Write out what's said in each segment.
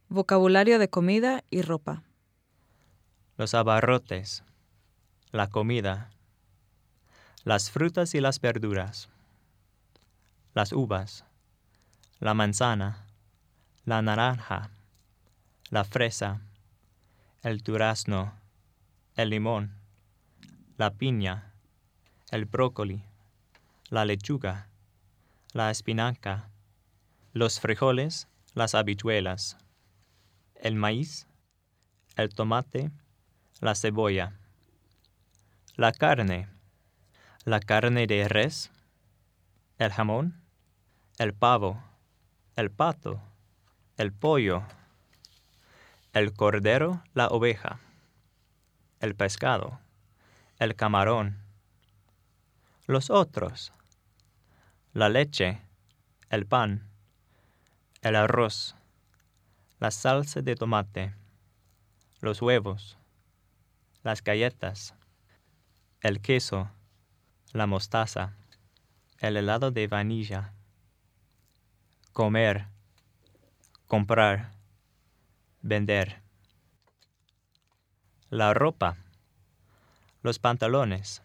Vocabulario de comida y ropa. Los abarrotes, la comida, las frutas y las verduras, las uvas, la manzana, la naranja, la fresa, el durazno, el limón, la piña, el brócoli, la lechuga, la espinaca, los frijoles, las habichuelas, el maíz, el tomate, la cebolla, la carne de res, el jamón, el pavo, el pato, el pollo, el cordero, la oveja, el pescado, el camarón, los otros, la leche, el pan, el arroz, la salsa de tomate, los huevos, las galletas, el queso, la mostaza, el helado de vainilla, comer, comprar, vender. La ropa, los pantalones,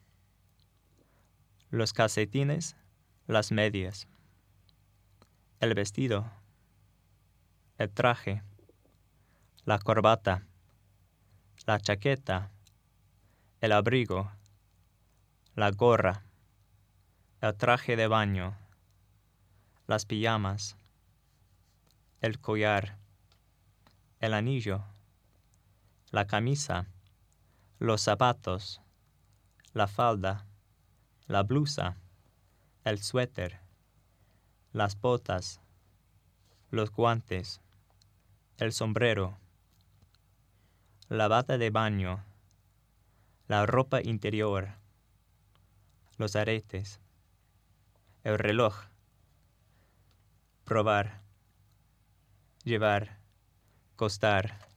los calcetines, las medias, el vestido, el traje, la corbata, la chaqueta, el abrigo, la gorra, el traje de baño, las pijamas, el collar, el anillo, la camisa, los zapatos, la falda, la blusa, el suéter, las botas, los guantes, el sombrero, la bata de baño, la ropa interior, los aretes, el reloj, probar, llevar, costar,